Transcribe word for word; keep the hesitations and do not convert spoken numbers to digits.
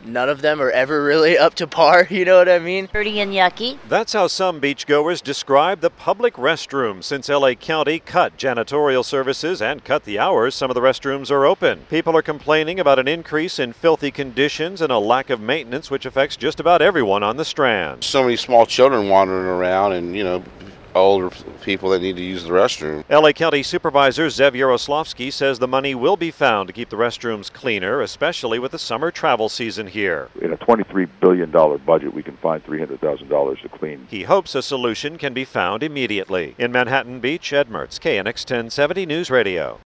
none of them are ever really up to par, you know what I mean? Dirty and yucky. That's how some beachgoers describe the public restrooms. Since L A County cut janitorial services and cut the hours some of the restrooms are open. People are complaining about an increase in filthy conditions and a lack of maintenance, which affects just about everyone on the Strand. So many small children wandering around and, you know, older people that need to use the restroom. L A County Supervisor Zev Yaroslavsky says the money will be found to keep the restrooms cleaner, especially with the summer travel season here. In a twenty-three billion dollars budget, we can find three hundred thousand dollars to clean. He hopes a solution can be found immediately. In Manhattan Beach, Ed Mertz, K N X ten seventy News Radio.